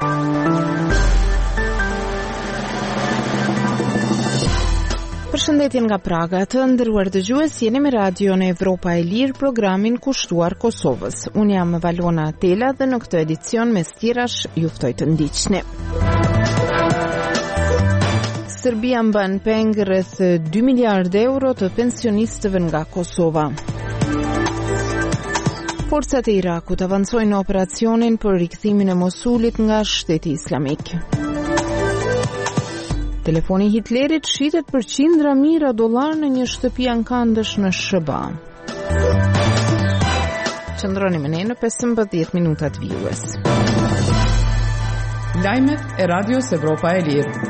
Përshëndetje nga Praga, të nderuar dëgjues, jeni me radion Evropa e Lirë, programin kushtuar Kosovës. Unë jam Valona Atela dhe në këtë edicion me stirash ju ftoj të ndiqni. Serbia mban peng rreth 2 miliardë euro të pensionistëve nga Kosova. Forcat e Irakut avancojnë në operacionin për rikthimin e Mosulit nga Shteti Islamik. Telefoni Hitlerit shitet për qindra mijëra dollar në një shtëpi ankandësh në SBA. Qëndroni me ne në 15 minutat vijues. Lajmet e Radios Evropa e Lirë.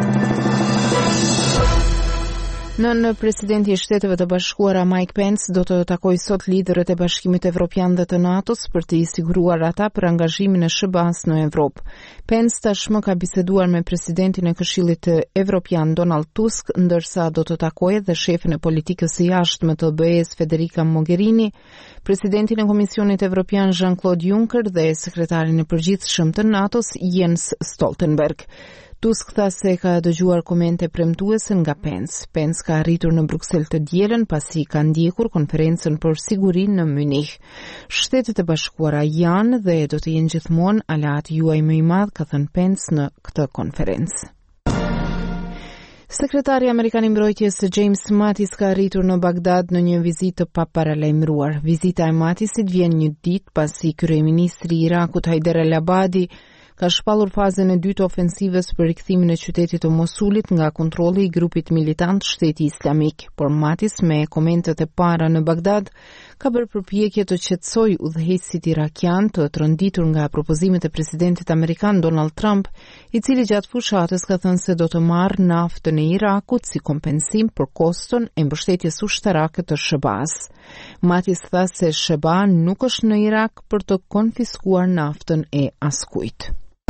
Nën presidenti i Shteteve të Bashkuara Mike Pence do të takojë sot liderët e Bashkimit Evropian dhe të NATO-s për të i siguruar ata për angazhimin e SBA-s në Evropë. Pence tashmë ka biseduar me presidentin e Këshillit Evropian Donald Tusk, ndërsa do të takojë dhe shefin e politikës së jashtme të BE-s Federica Mogherini, presidentin e Komisionit Evropian Jean-Claude Juncker dhe sekretarin e përgjithshëm të NATO-s Jens Stoltenberg. Tusk tha se ka dëgjuar komente premtuese nga Pence. Pence ka arritur në Bruksel të dielën pasi ka ndjekur konferencën për sigurinë në Munich. Shtetet e Bashkuara janë dhe do të jenë gjithmonë aleati juaj më i madh, ka thënë Pence në këtë konferencë. Sekretari Amerikan i Mbrojtjes James Mattis ka arritur në Bagdad në një vizitë të paparalajmëruar. Vizita e Mattisit vjen një ditë pasi kryeministri i Irakut Haider al-Abadi ka shpallur fazën e dytë ofensivës për rikthimin e qytetit të Mosulit nga kontrolli i grupit militant Shteti Islamik, por Mattis me komentet e para në Bagdad ka bërë përpjekje të qetësojë udhëheqësit irakian të tronditur nga propozimet e presidentit amerikan Donald Trump, i cili gjatë fushatës ka thënë se do të marrë naftën e Irakut si kompensim për koston e mbështetjes ushtarake të SBA-s. Mattis tha se SBA nuk është në Irak për të konfiskuar naftën e askujt.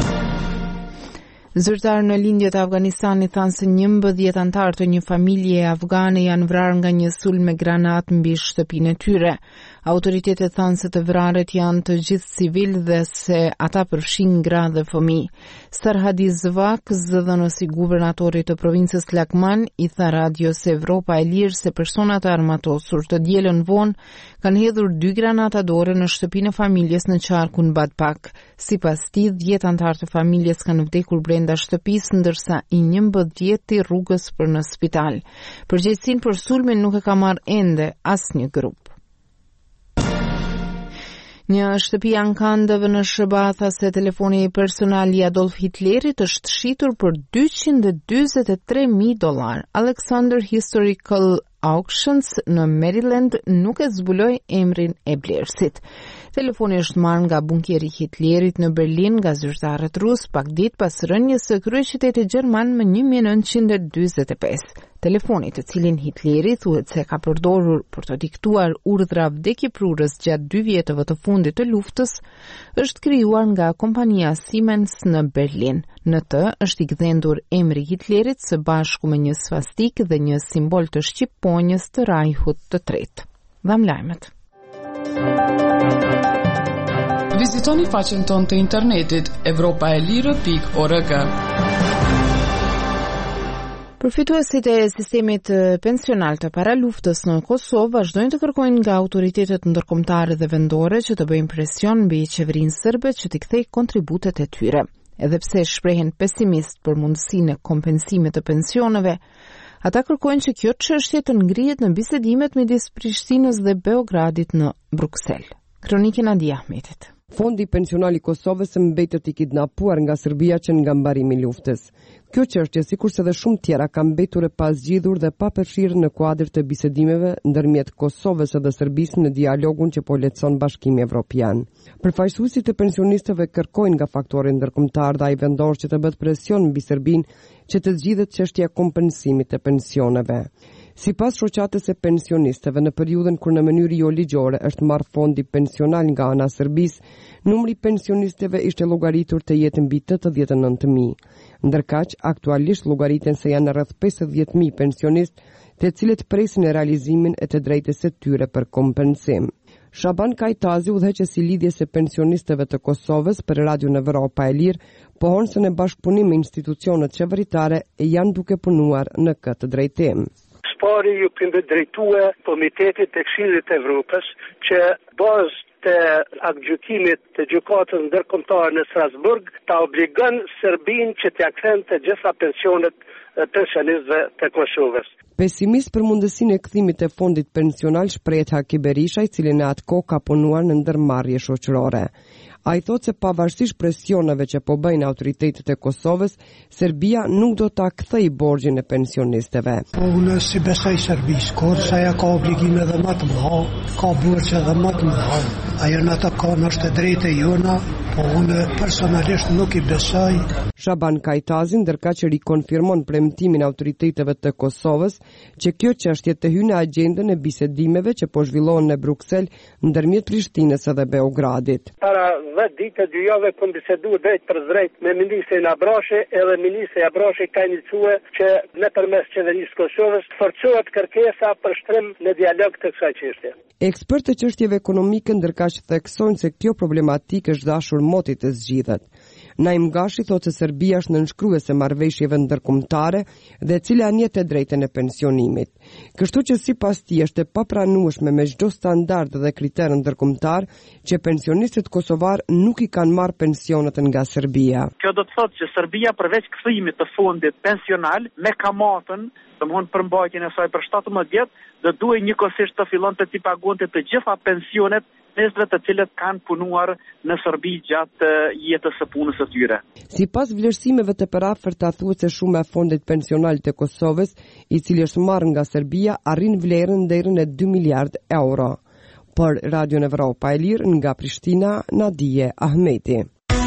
Zyrtarë në lindjet e Afganistanit thanë se 11 anëtar të një familje afgane janë vrarë nga një sulm me granat mbi shtëpinë e tyre. Autoritetet thanë se të vrarët janë të gjithë civil dhe se ata përfshin gra dhe fëmijë. Sarhadi Zvak, zëdhënësi guvernatorit të provincës Lakman, i tha Radios Evropa e Lirë se personat e armatosur të dielën vonë kanë hedhur 2 granata dore në shtëpinë e familjes në qarkun Badpak. Sipas tij, 10 anëtar të familjes kanë vdekur brenda shtëpisë, ndërsa i 11 rrugës për në spital. Përgjegjësinë për sulmin nuk e ka marrë ende asnjë grup. Një shtëpi ankandëve në SBA tha se telefoni personal i Adolf Hitlerit është shitur për $243,000. Alexander Historical Auctions në Maryland nuk e zbuloi emrin e blerësit. Telefoni është marrë nga bunkeri Hitlerit në Berlin nga zyrtarët rus pak ditë pas rënjes së kryeqytetit gjerman më 1945. Telefoni, të cilin Hitleri thuhet se ka përdorur për të diktuar urdhra vdekjeprurës gjatë 2 vjetëve të fundit të luftës, është krijuar nga kompania Siemens në Berlin. Në të është i gdhendur emri Hitlerit së bashku me një svastik dhe një simbol të shqipponjës të Rajhut të Tretë. Dham lajmet. Vizitoni faqen tonë të internetit europaelire.org. Përfituesit e sistemit pensional të paraluftës në Kosovë vazhdojnë të kërkojnë nga autoritetet ndërkombëtare dhe vendore që të bëjnë presion mbi qeverinë serbe që t'i kthejë kontributet e tyre. Edhe pse shprehen pesimist për mundësinë e kompensimit të pensioneve, ata kërkojnë që kjo çështje të ngrihet në bisedimet midis Prishtinës dhe Beogradit në Bruksel. Kronikë Nadia Ahmetit. Fondi pensional i Kosovës mbetet i kidnapuar nga Serbia që nga mbarimi i luftës. Kjo çështje, sikurse dhe shumë tjera, ka mbetur e pazgjidhur dhe pa përfshirë në kuadër të bisedimeve ndërmjet Kosovës dhe Serbisë në dialogun që po lehtëson Bashkimi Evropian. Përfaqësuesit e pensionistëve kërkojnë nga faktorët ndërkombëtar dhe ai vendor që të bëhet presion mbi Serbinë që të zgjidhet çështja e kompensimit të pensioneve. Sipas shoqatës e pensionistëve, në periudhën kur në mënyrë jo ligjore është marrë fondi pensional nga ana e Serbisë, numri i pensionistëve ishte llogaritur të jetë mbi 89.000. Ndërkaq, aktualisht llogariten se janë rreth 50.000 pensionistë, të cilët presin e realizimin e të drejtës së tyre për kompensim. Shaban Kajtazi, udhëheqësi i lidhjes së pensionistëve të Kosovës për Radion Evropa e Lirë, pohon se në bashkëpunim me institucionet qeveritare janë duke punuar në këtë drejtim. Shpari ju këndë drejtue Komitetit të Këshillit të Evropës që bazë të aktgjykimit të gjykatës ndërkombëtare në Strasburg ta obligon Serbinë që t'ia kthejnë të gjitha pensionet pensionistëve të Kosovës. Pesimist për mundësinë e kthimit të fondit pensional shprehet Haki Berisha, i cili në atë kohë ka punuar në ndërmarrje shoqërore. Ai thotë se pavarësisht presioneve që po bëjnë autoritetet e Kosovës, Serbia nuk do ta kthejë borxhin e pensionistëve. Unë si besoj Serbisë, kurse ajo ka obligime edhe më të mëdha, ka burqe edhe më të mëdha. Ajo në të kanë është e drejtë e jona, po unë personalisht nuk i besoj. Shaban Kajtazi, ndërka që rikonfirmon premtimin autoriteteve të Kosovës që kjo çështje të hyjë në agjendën e bisedimeve që po zhvillohen në Bruksel ndërmjet Prishtinës edhe Beogradit. Para 10 ditë 2 javë kam biseduar drejt për drejt me ministrin Abrashi, edhe ministri Abrashi ka iniciuar që nëpërmes qeverisë Kosovës forcohet kërkesa për shtrim në dialog të kësaj çështje. Ekspertë të çështjeve ekonomike ndërka që theksojnë se kjo problematikë është dashur motit të zgjidhet. Naim Gashi thotë se Serbia është nënshkruese marrëveshjeve ndërkombëtare dhe cila njetë e drejtën e pensionimit. Kështu që sipas tij është e papranueshme me çdo standard dhe kriter ndërkombëtar që pensionistët kosovar nuk i kanë marrë pensionet nga Serbia. Kjo do të thotë që Serbia përveç kthimit të fondit pensional me kamatën, domthon përmbajtjen e saj për 17 vjet, do duhej njëkohësisht të fillon të pagonte të gjitha pensionet njerëzve të cilët kanë punuar në Serbi gjatë jetës së punës së tyre. Sipas vlerësimeve të paraafërta thuhet se shuma e fondit pensional të Kosovës, i cili është marrë nga Serbia, arrin vlerën deri në 2 miliard euro. Për Radion Evropa e Lirë nga Prishtina, Nadije Ahmeti.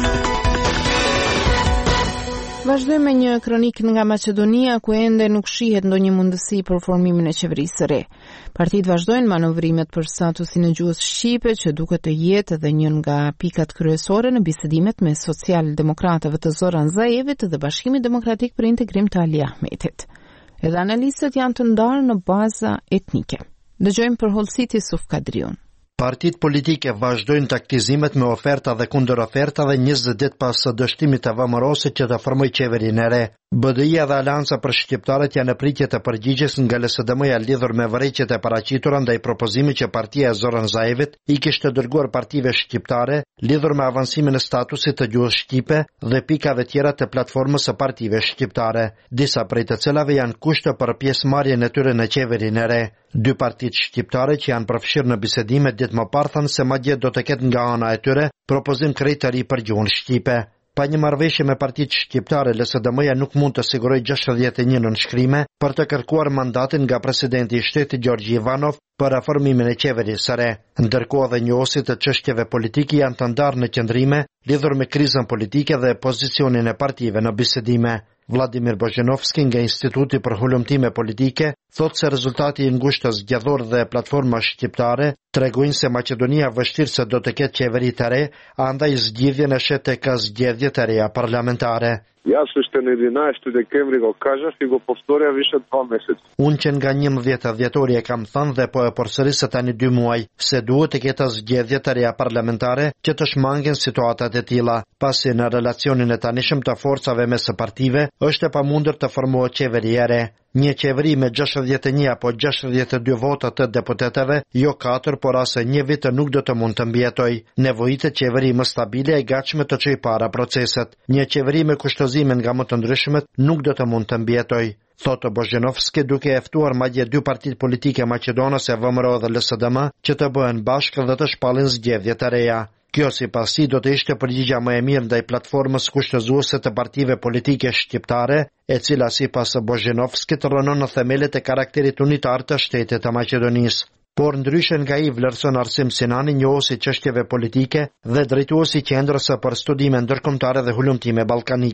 Vazhdojmë me një kronik nga Maqedonia, ku ende nuk shihet ndonjë mundësi për formimin e qeverisë së re. Partitë vazhdojnë manovrimet për statusin e gjuhës shqipe, që duket të jetë edhe një nga pikat kryesore në bisedimet me social-demokratëve të Zoran Zaevit dhe Bashkimit Demokratik për Integrim të Ali Ahmetit. Edhe analistët janë të ndarë në baza etnike. Dëgjojmë për hollësit Yusuf Kadriun. Partitë politike vazhdojnë taktizimet me oferta dhe kundër oferta dhe 20 ditë pas së dështimit të vëmërosit që të formojë qeverinë e re. BDI-ja dhe Alianca për Shqiptarët janë në pritje të përgjigjes nga LSDM-ja lidhur me vërejtjet e paraqitura ndaj propozimit që partia e Zoran Zaevit i kishte dërguar partive shqiptare lidhur me avancimin e statusit të gjuhës shqipe dhe pikave tjera të platformës së partive shqiptare, disa prej të cilave janë kushte për pjesëmarrjen e tyre në qeverinë e re. Dy partitë shqiptare që janë përfshirë në bisedime ditë më parë thanë se madje do të ketë nga ana e tyre propozim krejt të ri për gjuhën shqipe. Pa një marrëveshje me partitë shqiptare, LSDM-ja nuk mund të sigurojë 61 nënshkrime për të kërkuar mandatin nga presidenti i shtetit Gjorgji Ivanov për reformimin e qeverisë së re. Ndërkohë dhe njëosit të çështjeve politike janë të ndarë në qëndrime lidhur me krizën politike dhe pozicionin e partive në bisedime. Vladimir Bozhenovski nga Instituti për Hulumtime Politike thotë se rezultati i ngushtës zgjedhore dhe platforma shqiptare tregojnë se Maqedonia vështirë se do të ketë qeveri të re, andaj zgjidhjen e shet ka zgjedhjet e reja parlamentare. Jasno ще на 11 декември го кажах и го повторя више 2 месеца. Unë që nga 11 dhjetori e kam thënë dhe po e përsëris tani 2 muaj, se duhet të ketë zgjedhje të reja parlamentare që të shmangin situatat e tilla, pasi në relacionin e tanishëm të forcave mes së partive është e pamundur të formohet qeveri e re. Një qeveri me 61 apo 62 vota të deputetëve, jo 4, por as një vit nuk do të mund të mbjetoj. Nevojitet qeveri më stabile e gatshme të çojë para proceset. Një qeveri me kushtozime nga më të ndryshmet nuk do të mund të mbjetoj, thotë Bozhenovski, duke e ftuar madje 2 partitë politike maqedonase, VMRO dhe LSDM, që të bëhen bashkë dhe të shpallin zgjedhje të reja. Kjo sipas tij do të ishte përgjigja më e mirë ndaj platformës kushtëzuese të partive politike shqiptare, e cila sipas Bozhenovskit rënon në themelet e karakterit unitar të shtetit të Maqedonisë. Por ndryshe nga i vlerëson Arsim Sinani, njohuesi çështjeve politike dhe drejtuesi qendrës për studime ndërkombëtare dhe hulumtime ballkanike.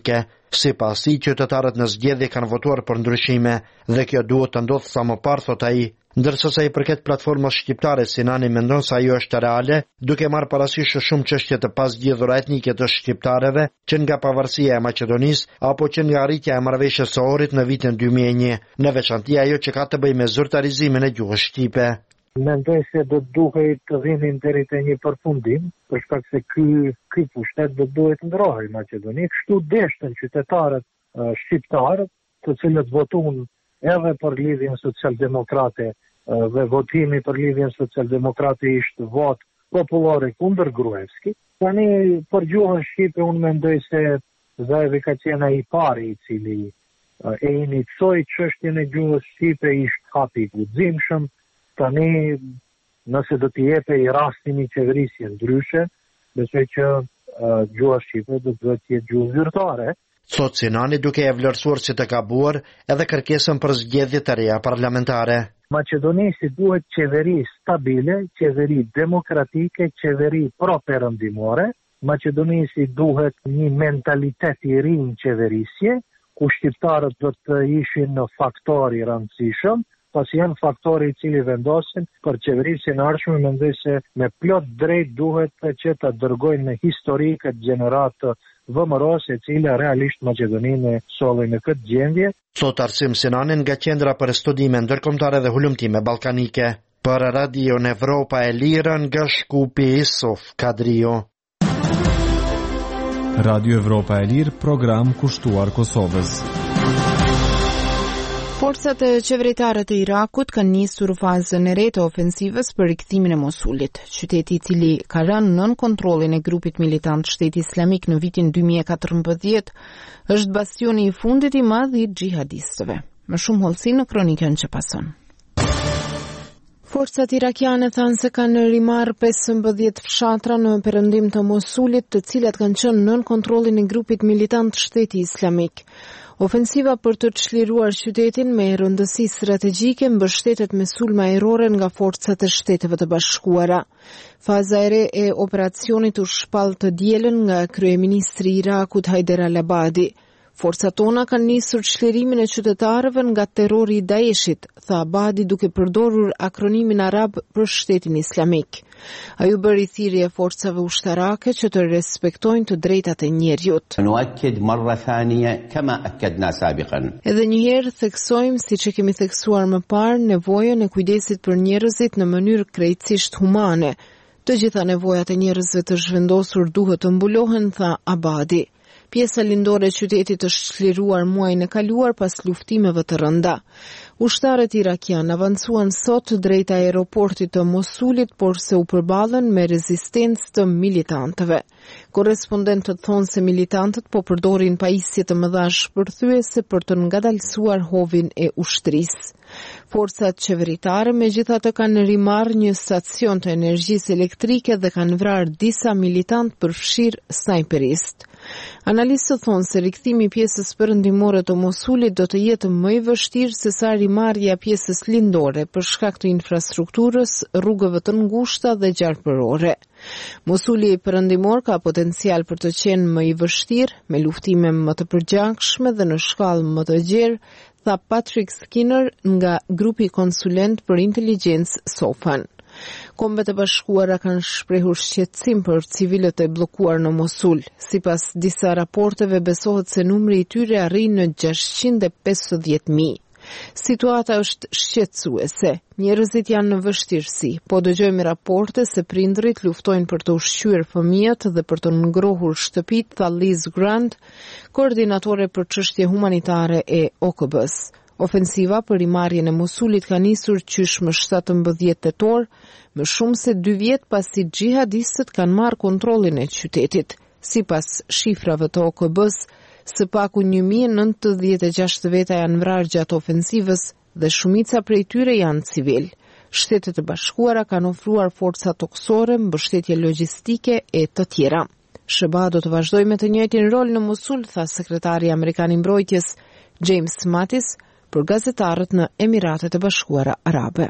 Sipas tij, qytetarët në zgjedhje kanë votuar për ndryshime dhe kjo duhet të ndodhë sa më parë, thot ai. Ndërsa sa i përket platformës shqiptare, Sinani mendon se ajo është reale, duke marrë parasysh shumë çështje të pazgjedhura etnike të shqiptarëve, që nga pavarësia e Maqedonisë apo që nga arritja e marrëveshjes së Ohrit në vitin 2001, në veçanti ajo që ka të bëjë me zyrtarizimin e gjuhës shqipe. Mendoj se do duhet të vinin deri te një përfundim, për shkak se ky pushtet do duhet ndrohej Maqedoni. Kështu deshtën qytetarët shqiptarë, të cilët votuan edhe për lidhjen socialdemokrate dhe votimi për lidhjen socialdemokrate ishte vot popullore kundër Gruevskit. Tani për gjuhën shqipe unë mendoj se Zaevi ka qenë ai pari i cili e inicoi çështjen e gjuhës shqipe, ishte hapi i guximshëm. Tani nëse do t'i jepej rastin i qeverisje ndryshe, besoj që gjuha shqipe do të jetë gjuhë zyrtare. Thot Sinani, duke e vlerësuar si të gabuar edhe kërkesën për zgjedhje të reja parlamentare. Maqedonisi duhet qeveri stabile, qeveri demokratike, qeveri pro-perëndimore. Maqedonisi duhet një mentalitet i ri në qeverisje, ku shqiptarët do të ishin në faktor i rëndësishëm, pas janë faktori i cili vendosin për qeverisjen e ardhshme. Mendoj se me plot drejt duhet që ta dërgojnë në histori këtë gjenerat vëmërose, e cila realisht Maqedoninë solli në këtë gjendje. Thot Arsim Sinani nga Qendra për Studime Ndërkombëtare dhe Hulumtime Ballkanike. Për Radio Evropa e Lirë nga Shkupi Isuf Kadrio. Radio Evropa e Lirë, program kushtuar Kosovës. Forcat e qeveritare të Irakut kanë nisur fazën e re të ofensivës për rikthimin e Mosulit. Qyteti i cili ka rënë nën kontrollin e grupit militant Shteti Islamik në vitin 2014 është bastioni i fundit i madh i xhihadistëve. Më shumë hollësi në kronikën që pason. Forcat irakiane thanë se kanë rimarrë 15 fshatra në perëndim të Mosulit, të cilat kanë qenë nën kontrollin e grupit militant Shteti Islamik. Ofensiva për të çliruar qytetin me rëndësi strategjike mbështetet me sulma ajrore nga forcat e Shteteve të Bashkuara. Faza e re e operacionit u shpall të dielën nga kryeministri i Irakut Haider al-Abadi. Forcat tona kanë nisur çlirimin e qytetarëve nga terrori i Daeshit, tha Abadi duke përdorur akronimin arab për Shtetin Islamik. Ai u bëri thirrje forcave ushtarake që të respektojnë të drejtat e njerëzit. Edhe një herë theksojmë, siç e kemi theksuar më parë, nevojën e kujdesit për njerëzit në mënyrë krejtësisht humane. Të gjitha nevojat e njerëzve të zhvendosur duhet të mbulohen, tha Abadi. Pjesa lindore e qytetit është çliruar muajin e kaluar pas luftimeve të rënda. Ushtarët irakian avancuan sot drejt aeroportit të Mosulit, por se u përballën me rezistencë të militantëve. Korrespondentët thonë se militantët po përdorin pajisje të mëdha shpërthyese për të ngadalësuar hovin e ushtrisë. Forcat qeveritare megjithatë kanë rimarrë një stacion të energjisë elektrike dhe kanë vrarë disa militantë përfshirë snajperistë. Analistët thonë se rikthimi i pjesës perëndimore të Mosulit do të jetë më i vështirë se sa rimarrja pjesës lindore për shkak të infrastrukturës, rrugëve të ngushta dhe gjarpërore. Mosuli perëndimor ka potencial për të qenë më i vështirë, me luftime më të përgjakshme dhe në shkallë më të gjerë, tha Patrick Skinner nga grupi konsulent për inteligjencë SOFAN. Kombet e Bashkuara kanë shprehur shqetësim për civilët e bllokuar në Mosul. Sipas disa raporteve besohet se numri i tyre arrin në 650.000. Situata është shqetësuese. Njerëzit janë në vështirësi, po dëgjojmë raporte se prindrit luftojnë për të ushqyer fëmijët dhe për të ngrohur shtëpitë, tha Liz Grant, koordinatore për çështje humanitare e OKB-s. Ofensiva për rimarrjen e Mosulit ka nisur qysh më 17 tetor, më shumë se 2 vjet pasi xhihadistët kanë marrë kontrollin e qytetit. Sipas shifrave të OKB-s, së paku 1096 veta janë vrarë gjatë ofensivës dhe shumica prej tyre janë civil. Shtetet e Bashkuara kanë ofruar forca toksore, mbështetje logjistike e të tjera. SBA do të vazhdojë me të njëjtin rol në Mosul, tha sekretari amerikan i mbrojtjes James Mattis për gazetarët në Emiratet e Bashkuara Arabe.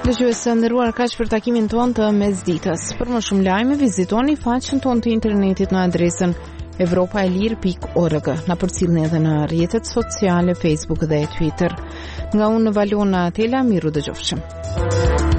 Dëgjues të nderuar, kaq për takimin tonë të mesditës. Për më shumë lajme vizitoni faqen tonë të internetit në adresën evropaelir.org. Na përcjellni edhe në rrjetet sociale Facebook dhe Twitter. Nga unë Valona Tela, miru dëgjofshëm.